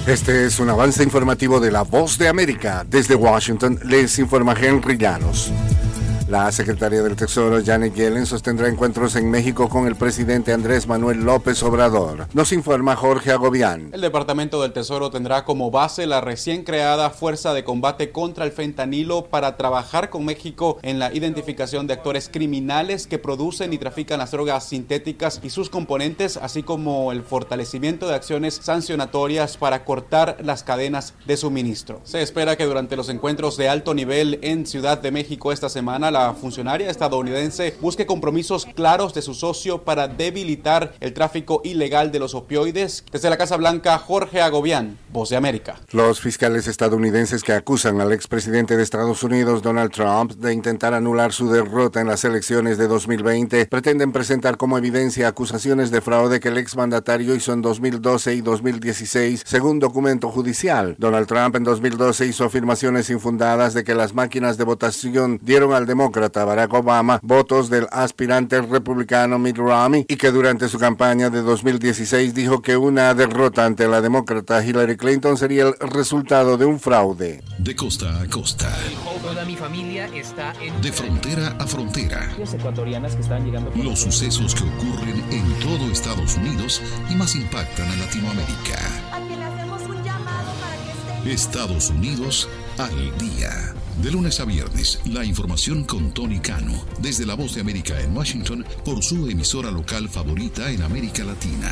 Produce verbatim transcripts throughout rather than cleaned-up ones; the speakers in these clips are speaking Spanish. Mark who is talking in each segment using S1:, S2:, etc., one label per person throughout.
S1: Este es un avance informativo de La Voz de América. Desde Washington les informa Henry Llanos. La secretaria del Tesoro, Janet Yellen, sostendrá encuentros en México con el presidente Andrés Manuel López Obrador. Nos informa Jorge Agobián.
S2: El Departamento del Tesoro tendrá como base la recién creada Fuerza de Combate contra el Fentanilo para trabajar con México en la identificación de actores criminales que producen y trafican las drogas sintéticas y sus componentes, así como el fortalecimiento de acciones sancionatorias para cortar las cadenas de suministro. Se espera que durante los encuentros de alto nivel en Ciudad de México esta semana, la La funcionaria estadounidense busque compromisos claros de su socio para debilitar el tráfico ilegal de los opioides. Desde la Casa Blanca, Jorge Agobián, Voz de América.
S1: Los fiscales estadounidenses que acusan al expresidente de Estados Unidos, Donald Trump, de intentar anular su derrota en las elecciones de dos mil veinte, pretenden presentar como evidencia acusaciones de fraude que el exmandatario hizo en dos mil doce y dos mil dieciséis, según documento judicial. Donald Trump en dos mil doce hizo afirmaciones infundadas de que las máquinas de votación dieron al demócrata Barack Obama votos del aspirante republicano Mitt Romney y que durante su campaña de dos mil dieciséis dijo que una derrota ante la demócrata Hillary Clinton sería el resultado de un fraude.
S3: De costa a costa.
S4: Toda mi familia está en...
S3: De frontera a frontera.
S4: Ecuatorianas que están llegando...
S3: Los sucesos que ocurren en todo Estados Unidos y más impactan a Latinoamérica.
S5: A quien le hacemos un llamado para que esté...
S3: Estados Unidos al día. De lunes a viernes, la información con Tony Cano, desde La Voz de América en Washington, por su emisora local favorita en América Latina.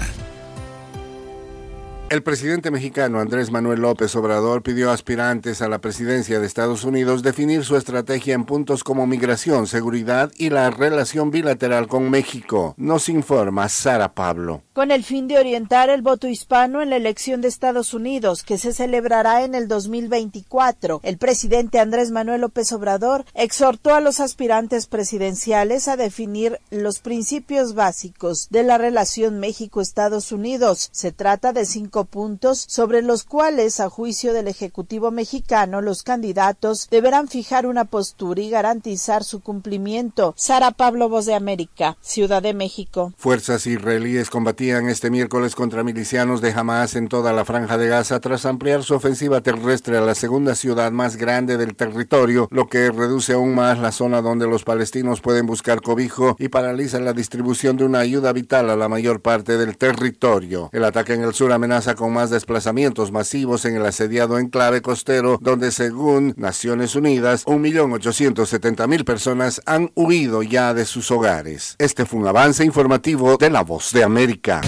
S1: El presidente mexicano Andrés Manuel López Obrador pidió a aspirantes a la presidencia de Estados Unidos definir su estrategia en puntos como migración, seguridad y la relación bilateral con México. Nos informa Sara Pablo.
S6: Con el fin de orientar el voto hispano en la elección de Estados Unidos, que se celebrará en el dos mil veinticuatro, el presidente Andrés Manuel López Obrador exhortó a los aspirantes presidenciales a definir los principios básicos de la relación México-Estados Unidos. Se trata de cinco puntos sobre los cuales, a juicio del Ejecutivo mexicano, los candidatos deberán fijar una postura y garantizar su cumplimiento. Sara Pablo, Voz de América, Ciudad de México.
S1: Fuerzas israelíes combatían este miércoles contra milicianos de Hamas en toda la Franja de Gaza tras ampliar su ofensiva terrestre a la segunda ciudad más grande del territorio, lo que reduce aún más la zona donde los palestinos pueden buscar cobijo y paraliza la distribución de una ayuda vital a la mayor parte del territorio. El ataque en el sur amenaza con más desplazamientos masivos en el asediado enclave costero, donde según Naciones Unidas, un millón ochocientos setenta mil personas han huido ya de sus hogares. Este fue un avance informativo de La Voz de América.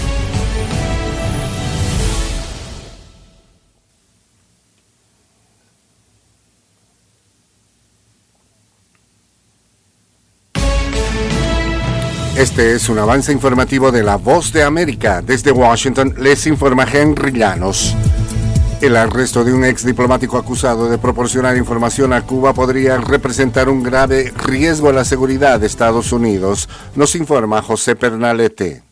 S1: Este es un avance informativo de La Voz de América. Desde Washington les informa Henry Llanos. El arresto de un ex diplomático acusado de proporcionar información a Cuba podría representar un grave riesgo a la seguridad de Estados Unidos. Nos informa José Pernalete.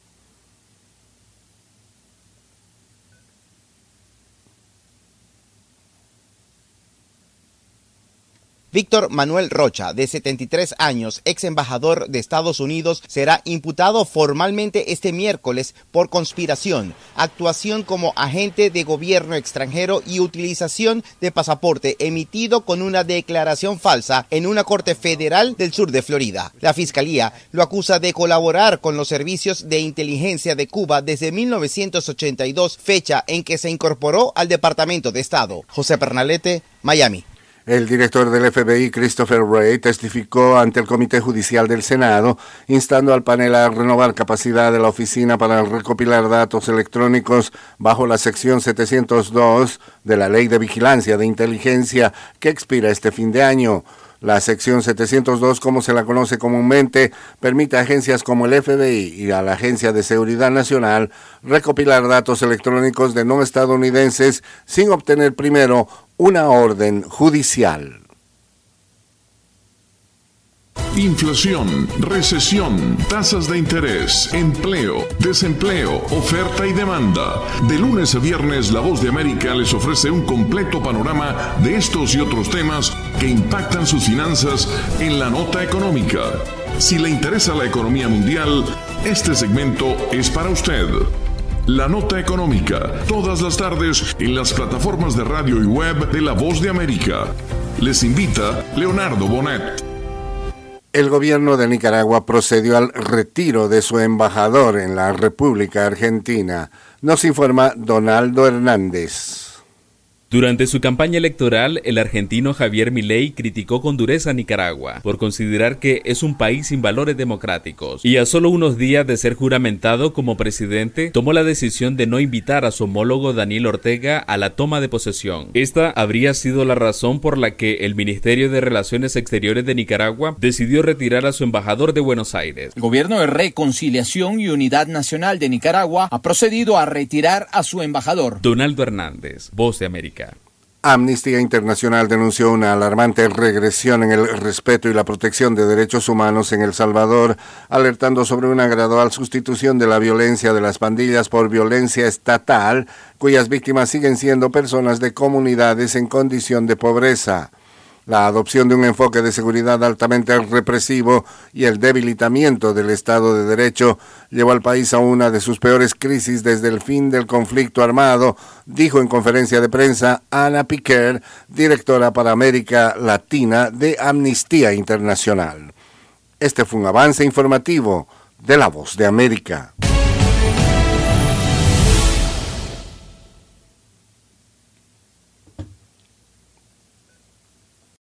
S7: Víctor Manuel Rocha, de setenta y tres años, ex embajador de Estados Unidos, será imputado formalmente este miércoles por conspiración, actuación como agente de gobierno extranjero y utilización de pasaporte emitido con una declaración falsa en una corte federal del sur de Florida. La fiscalía lo acusa de colaborar con los servicios de inteligencia de Cuba desde mil novecientos ochenta y dos, fecha en que se incorporó al Departamento de Estado. José Pernalete, Miami.
S1: El director del F B I, Christopher Wray, testificó ante el Comité Judicial del Senado, instando al panel a renovar capacidad de la oficina para recopilar datos electrónicos bajo la sección setecientos dos de la Ley de Vigilancia de Inteligencia, que expira este fin de año. La sección setecientos dos, como se la conoce comúnmente, permite a agencias como el F B I y a la Agencia de Seguridad Nacional recopilar datos electrónicos de no estadounidenses sin obtener primero una orden judicial.
S8: Inflación, recesión, tasas de interés, empleo, desempleo, oferta y demanda. De lunes a viernes, La Voz de América les ofrece un completo panorama de estos y otros temas que impactan sus finanzas en la nota económica. Si le interesa la economía mundial, este segmento es para usted. La Nota Económica, todas las tardes en las plataformas de radio y web de La Voz de América. Les invita Leonardo Bonet.
S1: El gobierno de Nicaragua procedió al retiro de su embajador en la República Argentina. Nos informa Donaldo Hernández.
S9: Durante su campaña electoral, el argentino Javier Milei criticó con dureza a Nicaragua por considerar que es un país sin valores democráticos y a solo unos días de ser juramentado como presidente, tomó la decisión de no invitar a su homólogo Daniel Ortega a la toma de posesión. Esta habría sido la razón por la que el Ministerio de Relaciones Exteriores de Nicaragua decidió retirar a su embajador de Buenos Aires.
S10: El Gobierno de Reconciliación y Unidad Nacional de Nicaragua ha procedido a retirar a su embajador.
S9: Donaldo Hernández, Voz de América.
S1: Amnistía Internacional denunció una alarmante regresión en el respeto y la protección de derechos humanos en El Salvador, alertando sobre una gradual sustitución de la violencia de las pandillas por violencia estatal, cuyas víctimas siguen siendo personas de comunidades en condición de pobreza. La adopción de un enfoque de seguridad altamente represivo y el debilitamiento del Estado de Derecho llevó al país a una de sus peores crisis desde el fin del conflicto armado, dijo en conferencia de prensa Ana Piquer, directora para América Latina de Amnistía Internacional. Este fue un avance informativo de La Voz de América.